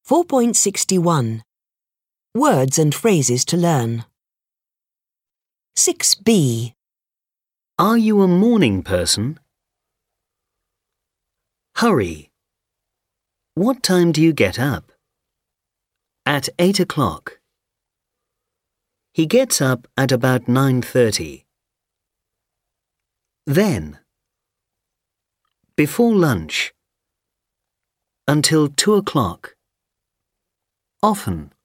4.61. Words and phrases to learn. 6b. Are you a morning person? Hurry. What time do you get up? At 8 o'clock. He gets up at about 9:30. Then. Before lunch. Until 2 o'clock. Often.